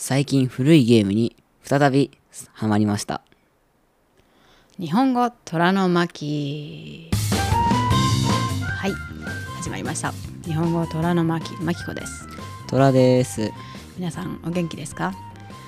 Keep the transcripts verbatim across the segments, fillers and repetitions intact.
最近古いゲームに再びハマりました。 日本語虎の巻。はい始まりました。日本語虎の巻、まきこです。 虎です。 皆さんお元気ですか？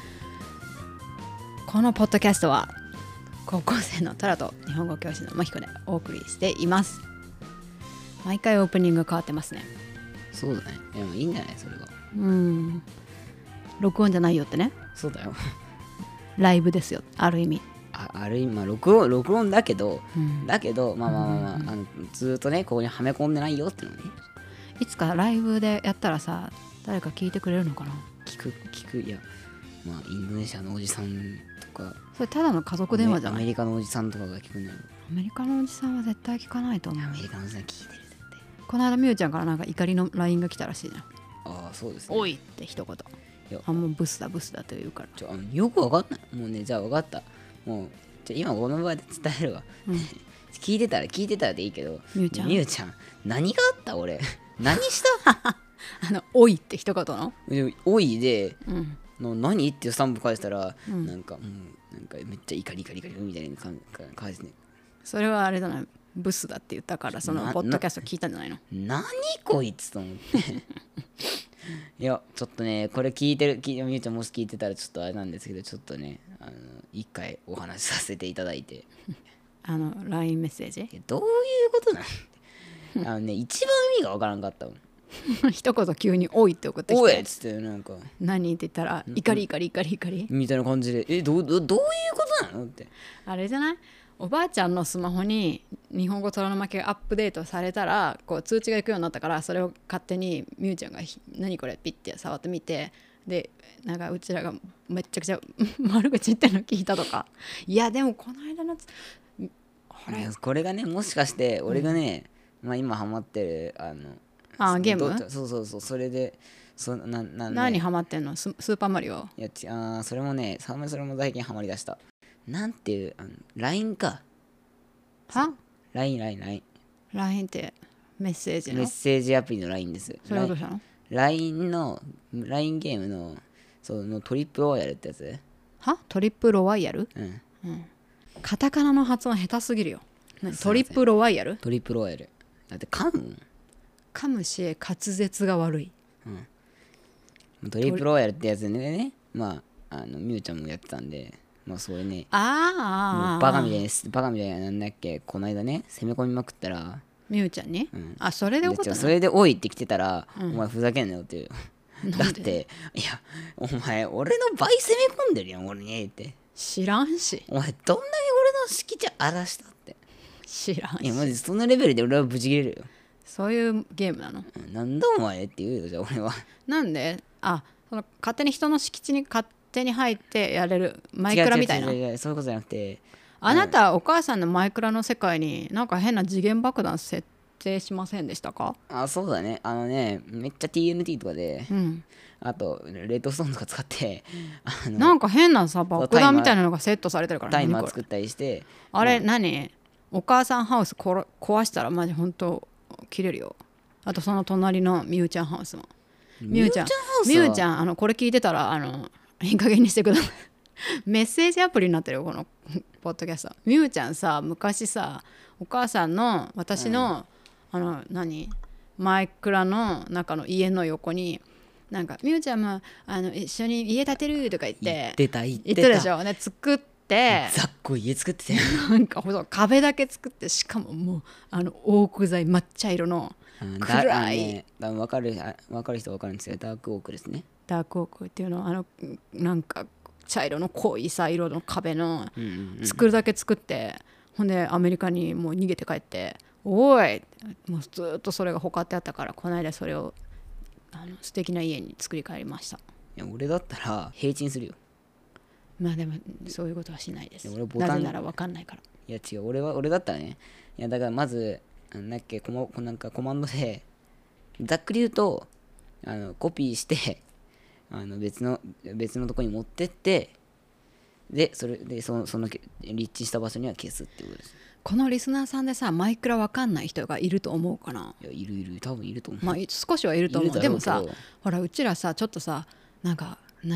このポッドキャストは高校生の虎と日本語教師のまきこでお送りしています。毎回オープニング変わってますね。 そうだね。でもいいんじゃない、それが。 うん録音じゃないよってね。 そうだよ。 ライブですよ、ある意味。 あ, ある意味、まあ、録音録音だけど、 うん、 だけどまあまあまあ、まあうんうんうん、 あのずーっとねここにはめ込んでないよってのね。 いつかライブでやったらさ、誰か聞いてくれるのかな。 聞く聞くいやまあインドネシアのおじさんとか、 それただの家族電話じゃない？ アメリカのおじさんとかが聞くんだよ。 アメリカのおじさんは絶対聞かないと思う。 アメリカのおじさん聞いてる絶対。 この間みゆちゃんからなんか怒りの ライン が来たらしいじゃん。 ああそうですね。 おいって一言。 いやあもうブスだブスだと言うから。 ちょあのよくわかんない。もうねじゃあわかった。もうじゃ今この場で伝えるわ。うん、聞いてたら聞いてたらでいいけど、 みゆちゃんみゆちゃん何があった俺何したあのおいって一言のおいで、 うん、 の何ってスタンプ返したら、うん、なんか、うん、なんかめっちゃ怒り怒り怒りみたいな感じね。 それはあれだな、ブスだって言ったからそのポッドキャスト聞いたんじゃないの？ 何こいつと思っていやちょっとねこれ聞いてるみゆちゃんもし聞いてたらちょっとあれなんですけど、ちょっとねあの一回お話しさせていただいてあの ライン メッセージどういうことなのあのね一番意味がわからんかったもん一言急においって送ってきて、 おいっつってなんか何って言ったら怒り怒り怒り怒りみたいな感じで、えどうどどういうことなのって。 あれじゃない？おばあちゃんのスマホに日本語虎の巻がアップデートされたらこう通知がいくようになったから、それを勝手にみゆちゃんが何これピッて触ってみて、でなんかうちらがめっちゃくちゃ悪口言ってるの聞いたとか。いやでもこの間のこれこれがねもしかして俺がね、うん、まあ今ハマってるあのあゲームそうそうそうそれでそなな、ね、 何ハマってんの？ ス, スーパーマリオ？ いやあそれもねそれも最近ハマりだした。なんていうあの ライン か。 はラインラインラインライン ってメッセージのメッセージアプリの ライン です。 それはどうしたの？ ライン の ライン ゲームのそのトリップロワイヤルってやつ。 はトリップロワイヤル？うん、うん、カタカナの発音下手すぎるよ。トリップロワイヤル？トリップロワイヤルだって噛む噛むし滑舌が悪い、 うん、トリップロワイヤルってやつでね、まああのみゆちゃんもやってたんで、まあそれね、 ああバカみたいなバカみたいななんだっけ、この間ね攻め込みまくったらみゆちゃんに、 うん、 あそれで怒ったの？ それでおいって来てたら、うん、お前ふざけんなよっていうだっていやお前俺の倍攻め込んでるやん俺にって。 知らんしお前どんだけ俺の敷地荒らしたって。 知らんし。 いやマジそのレベルで俺はブチ切れるよ。 そういうゲームなの？ うん、なんだお前って言うよじゃあ俺は。 なんであその勝手に人の敷地に勝手に入ってやれるマイクラみたいな？ 違う違う違う違うそういうことじゃなくて、 あなた、うん、お母さんのマイクラの世界になんか変な次元爆弾設定しませんでしたか？ あそうだね、あのねめっちゃ ティーエヌティー とかで、うん、あとレッドストーンとか使って、 うん、あのなんか変なさ爆弾みたいなのがセットされてるから、 タイマー作ったりして、 あれ、まあ、何お母さんハウスこ壊したらマジ本当切れるよ。あとその隣のみゆちゃんハウスも。みゆちゃんみゆちゃんあのこれ聞いてたらあのいい加減にしてくださいメッセージアプリになってるよこのポッドキャスト。みゆちゃんさ昔さお母さんの私の、うん、あの何マイクラの中の家の横になんかみゆちゃんもあの一緒に家建てるとか言って言ってた言ってた言ってたでしょ、ね、作ってざっこい家作ってたよなんか壁だけ作って、しかももうあのオーク材抹茶色の暗い、 ね、分かる分かる人分かるんですよ。ダークオークですね。 ダークオークっていうのはあのなんか茶色の濃いさ色の壁の作るだけ作って、うんうんうん、ほんでアメリカにもう逃げて帰って、おいもうずっとそれがほかってあったから、この間それをあの素敵な家に作り変えました。 いや俺だったら平鎮するよ。 まあでもそういうことはしないです。なぜなら分かんないから。 いや違う、俺は俺だったらね、いやだからまずなんだっけ、コマなんかコマンドでざっくり言うとあのコピーしてあの別の別のとこに持ってって、でそれでそのその立地した場所には消すっていうことです。 このリスナーさんでさマイクラ分かんない人がいると思うかな。 いやいるいる多分いると思う。 まあ少しはいると思う。でもさほらうちらさちょっとさなんか何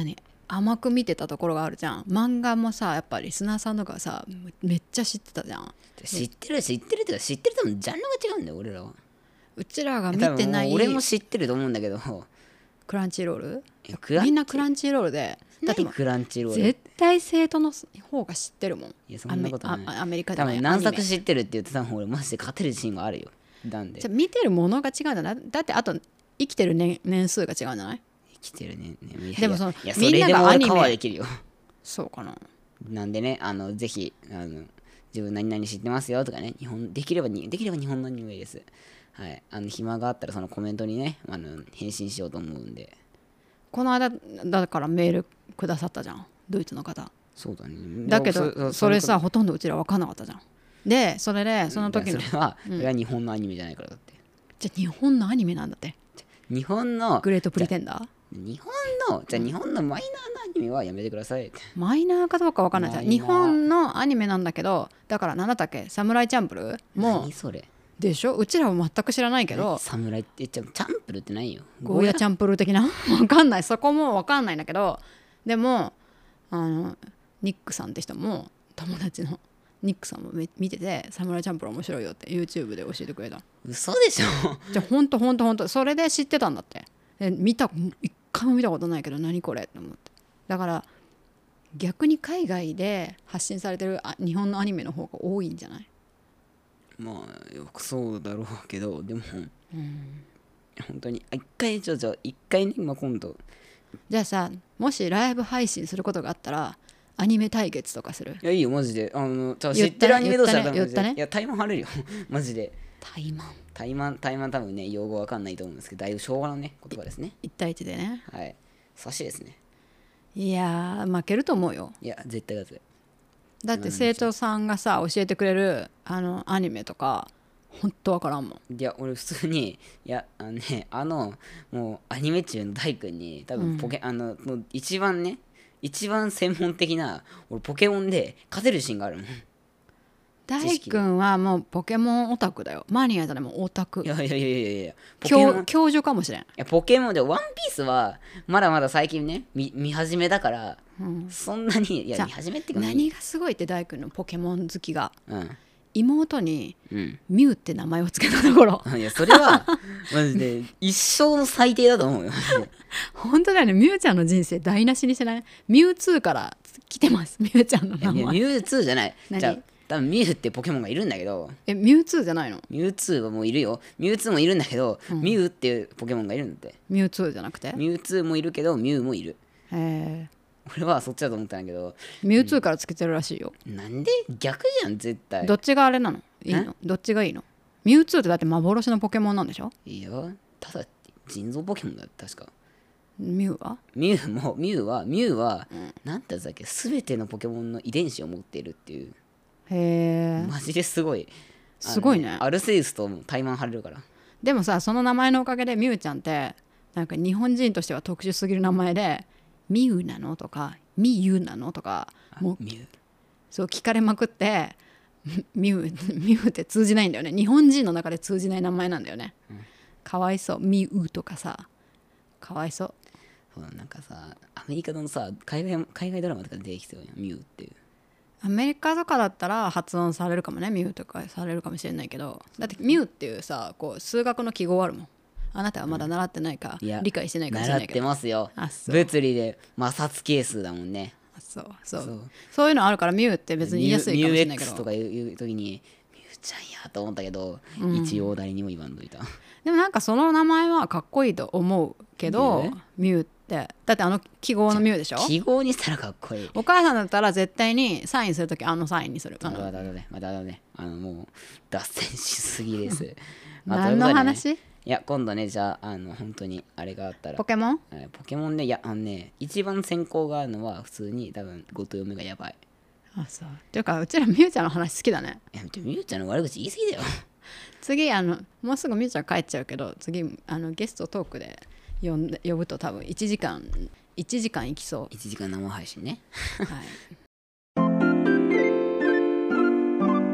甘く見てたところがあるじゃん。漫画もさやっぱリスナーさんとかさめっちゃ知ってたじゃん。 知ってる知ってるってか知ってる多分ジャンルが違うんだよ俺らは。 うちらが見てない俺も知ってると思うんだけど、 クランチーロールクランチみんなクランチーロールでだってもクランチロール絶対生徒の方が知ってるもん。 いやそんなことない。 アメアメリカじゃない多分何作知ってるって言ってたの俺マジで勝てるシーンがあるよ。なんでじゃ見てるものが違うんだな。だってあと生きてる年年数が違うんじゃない？ 生きてるね。ねでもそのいやみんながアニメそれでも俺カバーできるよ。 そうかな。 なんでね、あのぜひあの自分何々知ってますよとかね、日本できればにできれば日本のアニメです。はい、あの暇があったらそのコメントにね、あの返信しようと思うんで。 この間だからメールくださったじゃん、ドイツの方。 そうだね。 だけどそれさほとんどうちら分かんなかったじゃん。でそれでその時のそれは、うん、それは日本のアニメじゃないからだって。 じゃあ日本のアニメなんだって。 日本のグレートプリテンダー。 日本のじゃあ日本のマイナーなアニメはやめてください。 マイナーかどうか分かんないじゃん。日本のアニメなんだけど、だから何だったっけ、サムライチャンプルーも何それでしょ。うちらは全く知らないけど、 サムライって言っちゃう。チャンプルってないよ。 ゴーヤチャンプルー的な分かんない。そこも分かんないんだけど、でもあのニックさんって人も友達のニックさんも見てて、サムライチャンプルー面白いよって YouTube で教えてくれた。 嘘でしょ。 じゃあほんとほんとほんとそれで知ってたんだって。で見た一回も見たことないけど何これって思って。だから逆に海外で発信されてる日本のアニメの方が多いんじゃない？ まあよくそうだろうけど、でも、 うん、 本当に一回ちょちょ一回ね、まあ、今度じゃあさ、もしライブ配信することがあったらアニメ対決とかする？ いやいいよマジで。あの知ってるアニメ同士だったら言ったね。 いやタイマン張れるよマジで。 タイマンタイマンタイマン多分ね用語わかんないと思うんですけど、だいぶ昭和のね言葉ですね。 いち対いちでね。 はい。差しですね。 いやー負けると思うよ。 いや絶対勝つ。 だって生徒さんがさ教えてくれるあのアニメとかほんとわからんもん。 いや俺普通にいやあのねあのもうアニメ中の大君に多分ポケ、うん、あのもう一番ね一番専門的な俺ポケモンで勝てるシーンがあるもん。 大君はもうポケモンオタクだよ。マニアじゃないもうオタク。 いやいやいやいやいや教教授かもしれん。いやポケモンでワンピースはまだまだ最近ね 見, 見始めだから、うん、そんなにいや見始めってか何がすごいって大君のポケモン好きが、 うん、 妹に、 うん、 ミュウって名前をつけたところいやそれはマジで一生の最低だと思うよ本当だよね。ミュウちゃんの人生台無しにしてない？ミュウツーから来てます。ミュウちゃんの名前。 いやミュウツーじゃない。じゃあ多分ミュウってポケモンがいるんだけど。 えミュウツーじゃないの？ ミュウツーはもういるよ。ミュウツーもいるんだけど、うん、ミュウっていうポケモンがいるんだって。 ミュウツーじゃなくてミュウツーもいるけどミュウもいる。 へえ。 俺はそっちだと思ったんだけどミュウツーからつけてるらしいよ。 なんで逆じゃん絶対。 どっちがあれなの？いいの？どっちがいいの？ミュウツーってだって幻のポケモンなんでしょ？ いやただ人造ポケモンだって確か。 ミュウはミュウもミュウはミュウは、うん、なんてやつだっけ、全てのポケモンの遺伝子を持っているっていう。 へえ。 マジですごい。 すごいね。 アルセウスとタイマン張れるから。 でもさその名前のおかげでミュウちゃんってなんか日本人としては特殊すぎる名前でミュウなのとかミユなのとかもうそう聞かれまくってミュウミュウって通じないんだよね。日本人の中で通じない名前なんだよね、うん、かわいそう。ミウとかさかわいそう。 そうなんかさアメリカのさ海外海外ドラマとか出てきてるよミュウっていう。 アメリカとかだったら発音されるかもね。ミュウとかされるかもしれないけど、だってミュウっていうさこう数学の記号あるもん。あなたはまだ習ってないか、うん、理解してないかもしれないけど。 習ってますよ。物理で摩擦係数だもんね。 あそうそうそうそういうのあるからミュウって別に言いやすいかもしれないけど。 ミュウ X とか言う時にミュウちゃんやと思ったけど、うん、一応誰にも言わんといた。 でもなんかその名前はかっこいいと思うけどミュウってだってあの記号のミュウでしょ。 記号にしたらかっこいい。 お母さんだったら絶対にサインするときあのサインにする。 まだだねまだだねあのもう脱線しすぎです。 何の話？ いや今度ねじゃああの本当にあれがあったらポケモン？ ポケモンねいやあのね一番先行があるのは普通に多分ゴトヨメがやばい。 あそうっていうかうちらミュウちゃんの話好きだね。 いやミュウちゃんの悪口言い過ぎだよ次あのもうすぐミュウちゃん帰っちゃうけど次あのゲストトークで呼んで呼ぶと多分いちじかんいちじかんいきそう。 いちじかん生配信ねはい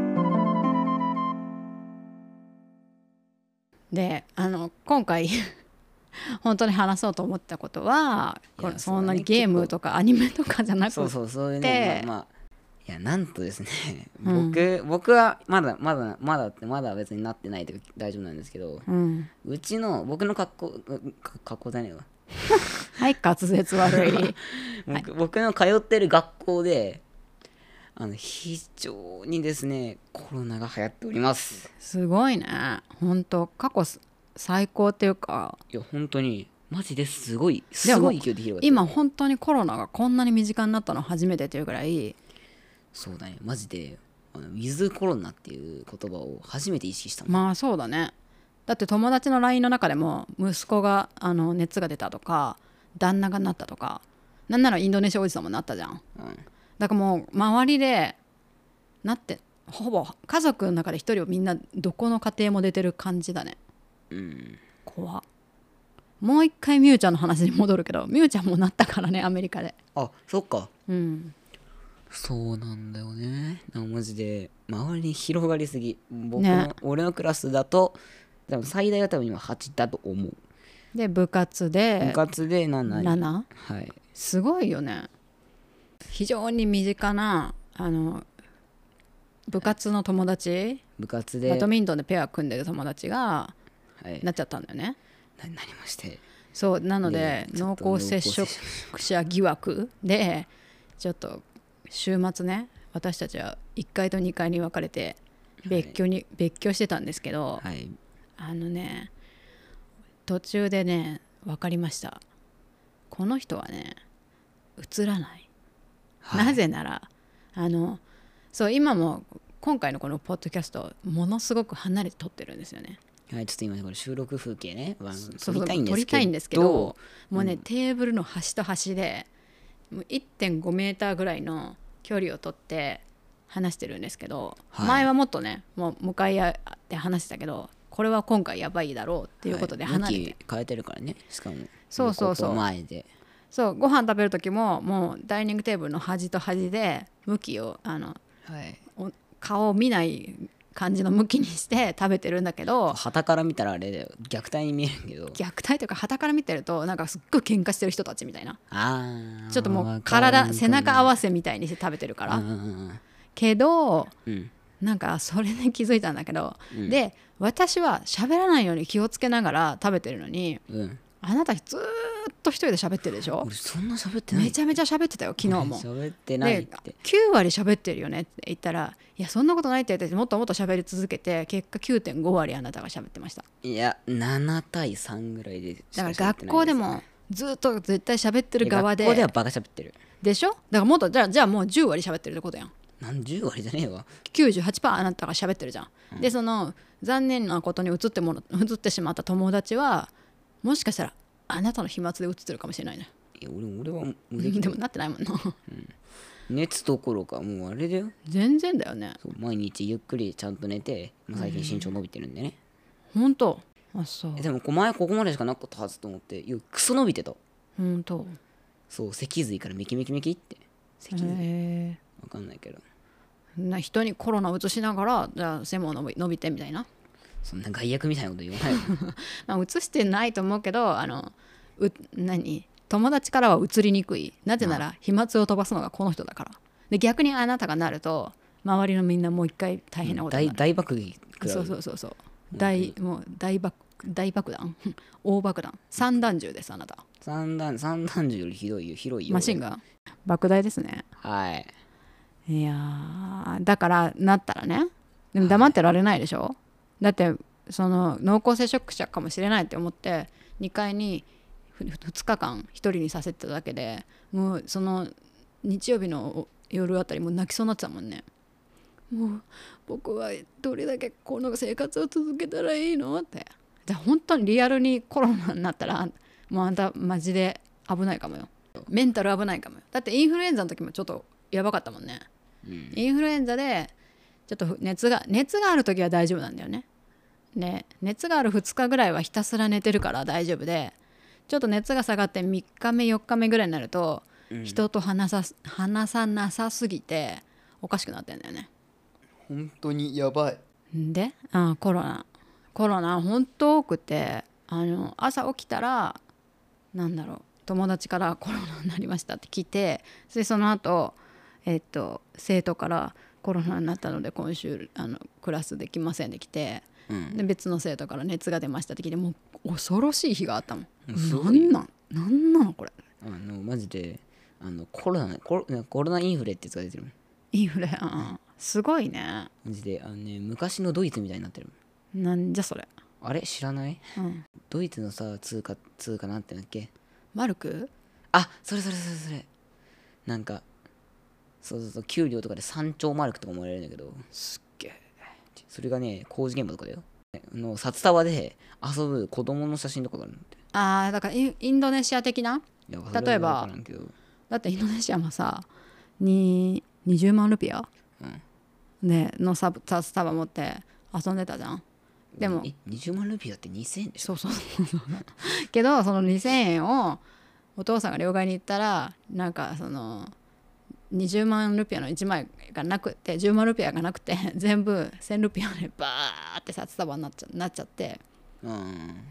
であの今回本当に話そうと思ったことは、これいやそんなにそうだねゲームとかアニメとかじゃなくて、 そうそうそういうね、まあ、まあいやなんとですねうん僕、僕はまだまだまだってまだ別になってないというか大丈夫なんですけど、 うん、 うちの僕の格好うか格好じゃねえわはい滑舌悪い僕,、僕の通ってる学校であの非常にですねコロナが流行っております。 すごいね、本当過去最高っていうか、 いや本当にマジですごいですもごい勢いで広がってる。 今本当にコロナがこんなに身近になったの初めてっていうぐらい、 そうだねマジであのウィズコロナっていう言葉を初めて意識したもん。 まあそうだね。だって友達の ライン の中でも息子があの熱が出たとか旦那がなったとか、なんならインドネシアおじさんもなったじゃん。 うんだからもう周りでなって、ほぼ家族の中で一人をみんなどこの家庭も出てる感じだね。 うん怖っ。もう一回みゆちゃんの話に戻るけど、みゆちゃんもなったからね、アメリカで。 あそっかうんそうなんだよね。なんかマジで周りに広がりすぎ。僕の、 ね俺のクラスだと多分最大は多分今はちだと思う。 で部活で部活でななになな、 はいすごいよね。非常に身近なあの部活の友達、 部活でバドミントンでペア組んでる友達がはいなっちゃったんだよね。 ななりましてそうなので濃でちょっと厚接触者疑惑でちょっと週末ね、私たちはいっかいとにかいに分かれて別居に、別居してたんですけど、 はいあのね途中でね分かりました。この人はねうつらない、 はいなぜならあのそう今も今回のこのポッドキャストものすごく離れて撮ってるんですよね。 はいちょっと今これ収録風景ねあのそう撮りたいんですけど撮りたいんですけどもうね、 うんテーブルの端と端でもう いってんごメーターぐらいの距離を取って話してるんですけど、 はい前はもっとねもう向かい合って話してたけど、これは今回やばいだろうっていうことで離れて、 はい向き変えてるからねしかもそうそうそうここ前でそうご飯食べる時ももうダイニングテーブルの端と端で向きをあのはいお顔を見ない感じの向きにして食べてるんだけど、 旗から見たらあれだよ虐待に見えるけど虐待というか傍から見てるとなんかすっごい喧嘩してる人たちみたいな、 あーちょっともうわかる体背中合わせみたいにして食べてるから、 うんうんけどうんうんなんかそれで気づいたんだけど、 うんで私は喋らないように気をつけながら食べてるのに、 うんあなたずーっと一人で喋ってるでしょ。 俺そんな喋ってないめちゃめちゃ喋ってたよ昨日も。 喋ってないっでてきゅう割喋ってるよねって言ったら、いやそんなことないって言ってもっともっと喋り続けて結果 きゅうてんご 割あなたが喋ってました。 いやなな対さんぐらいでしだからか喋ってない学校でもずっと絶対喋ってる側で学校ではバカ喋ってるでしょ。だからもっとじゃあじゃあもうじゅう割喋ってるってことやん。 何十割じゃねえわきゅうじゅうはちパーセント あなたが喋ってるじゃん、うん、でその残念なことに移っても移ってしまった友達はもしかしたらあなたの飛沫で移ってるかもしれないね。 いや俺俺は無でもなってないもんな、 うん、熱どころかもうあれだよ全然だよね。 そう毎日ゆっくりちゃんと寝て、まあ、最近身長伸びてるんでね、 ほんとあそうでもこ前ここまでしかなかったはずと思っていやクソ伸びてた。 ほんとそう脊髄からメキメキメキって脊髄へわかんないけどな人にコロナ移しながらじゃあ背も伸び伸びてみたいなそんな害悪みたいなこと言わないよまあ移してないと思うけどあのう何友達からは移りにくい。なぜなら飛沫を飛ばすのがこの人だから。で逆にあなたがなると周りのみんなもう一回大変なことになる。 大大爆撃食らそうそうそうそう大もう大爆大爆弾大爆弾散弾銃ですあなた。 三弾三弾銃よりひどいよ広いよマシンガン爆弾ですね。 はいいやーだからなったらね、でも黙ってられないでしょ。だってその濃厚接触者かもしれないって思ってにかいにふつかかんひとりにさせてただけでもうその日曜日の夜あたりもう泣きそうになってたもんね。もう僕はどれだけこの生活を続けたらいいのって。じゃあ本当にリアルにコロナになったらもうあんたマジで危ないかもよ。メンタル危ないかもよ。だってインフルエンザの時もちょっとやばかったもんね、うん、インフルエンザでちょっと熱が熱がある時は大丈夫なんだよね。で熱があるふつかぐらいはひたすら寝てるから大丈夫で、ちょっと熱が下がってみっかめよっかめぐらいになると、うん、人と話さ話さなさすぎておかしくなってんだよね。 本当にやばい。 であコロナコロナ本当多くて、 あの朝起きたらなんだろう友達からコロナになりましたって聞いて、それその後えっと生徒からコロナになったので今週あのクラスできませんで来て、うん、で別の生徒から熱が出ましたって聞いて、もう恐ろしい日があったもん。なんなんなんなのこれ。 あのマジであのコロナコロコロナインフレってやつが出てるもん。 インフレ、うん、すごいね。 マジであの、ね、昔のドイツみたいになってるもん。なんじゃそれ。 あれ知らない、 うん、 ドイツのさ通貨通貨なんてなんだっけ。 マルク。 あ、それそれそれそれ。なんかそうそうそう、給料とかでさんちょうマルクとかもらえるんだけど、 すっげえ。 それがね工事現場とかだよ。の札束で遊ぶ子供の写真とかがあるんだって。 ああ、だからインドネシア的な。例えばだってインドネシアもさににじゅうまんルピア、うん、での札束持って遊んでたじゃん。でもえにじゅうまんルピアってにせんえんでしょ。 そうそうそうけどそのにせんえんをお父さんが両替に行ったらなんかそのにじゅうまんルピアのいちまいがなくてじゅうまんルピアがなくて全部せんルピアでバーって札束になっちゃ、なっちゃって、うん、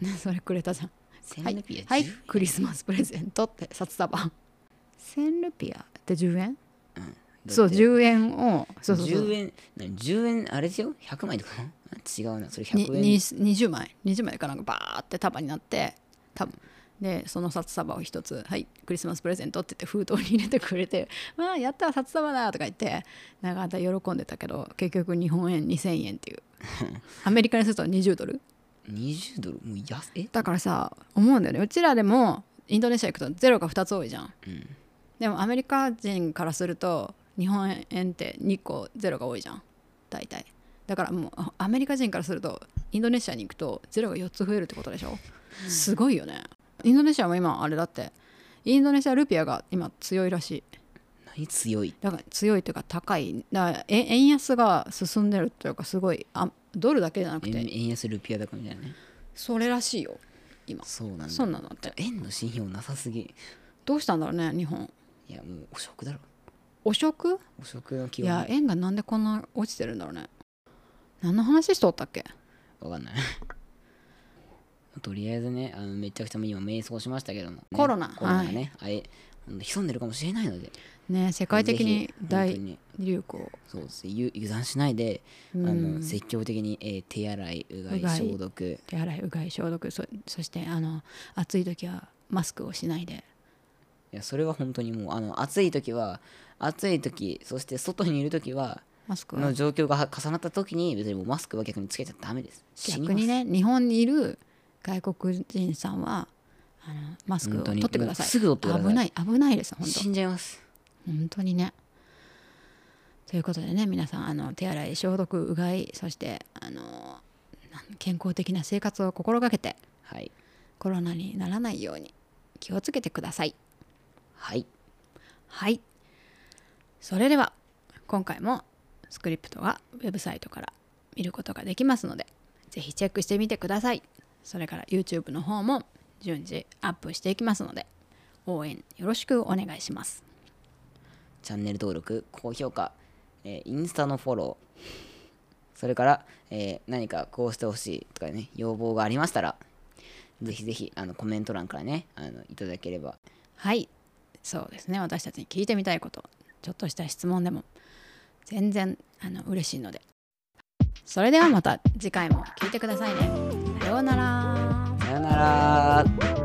それくれたじゃん。 せんルピア、 はい、はい、クリスマスプレゼントって札束せんルピアってじゅうえん、うん、そうじゅうえんをそうそうそうじゅうえんじゅうえんあれですよひゃくまいとか違うなそれひゃくえんににじゅうまいにじゅうまいかなんかバーって束になって多分でその札束を一つはいクリスマスプレゼントって言って封筒に入れてくれてわあやった札束だとか言ってなんかあんた喜んでたけど結局日本円にせんえんっていうアメリカにするとにじゅうドルにじゅうドルもう安えだからさ思うんだよね。うちらでもインドネシア行くとゼロがふたつ多いじゃん、うん、でもアメリカ人からすると日本円ってにこゼロが多いじゃん大体。だからもうアメリカ人からするとインドネシアに行くとゼロがよっつ増えるってことでしょ。すごいよね。インドネシアも今あれだってインドネシアルピアが今強いらしい。 何強い？ だから強いというか高い。だから円安が進んでるというかすごいあドルだけじゃなくて円安ルピアだかみたいなね。 それらしいよ今。 そうなんだ。 そうなのって。 円の信用なさすぎ。 どうしたんだろうね日本。 いやもう汚職だろ。 汚職？ 汚職の基本。いや円がなんでこんな落ちてるんだろうね。何の話しとったっけ？ わかんないとりあえずねあのめちゃくちゃ今迷走しましたけども、ね、 コロナコロナがね、はい、あれ潜んでるかもしれないのでね世界的に大流行そうです油断しないで、うん、あの積極的に、えー、手洗いうがい消毒手洗いうがい消毒 そ, そしてあの暑い時はマスクをしないで。 いやそれは本当にもうあの暑い時は暑い時そして外にいる時はマスクの状況が重なった時に別にもうマスクは逆につけちゃダメです。 逆にね日本にいる外国人さんはあのマスクを取ってください。 すぐ取ってください。 危ない危ないです本当。 死んじゃいます本当にね。ということでね皆さんあの手洗い消毒うがいそしてあの健康的な生活を心がけて、 はい、 コロナにならないように気をつけてください。 はいはいそれでは今回もスクリプトはウェブサイトから見ることができますのでぜひチェックしてみてください。それから YouTube の方も順次アップしていきますので応援よろしくお願いします。 チャンネル登録高評価、えー、インスタのフォローそれから、えー、何かこうしてほしいとかね要望がありましたらぜひぜひあのコメント欄からねあのいただければ。 はいそうですね私たちに聞いてみたいことちょっとした質問でも全然あの嬉しいのでそれではまた次回も聞いてくださいね。さようなら。 さようなら。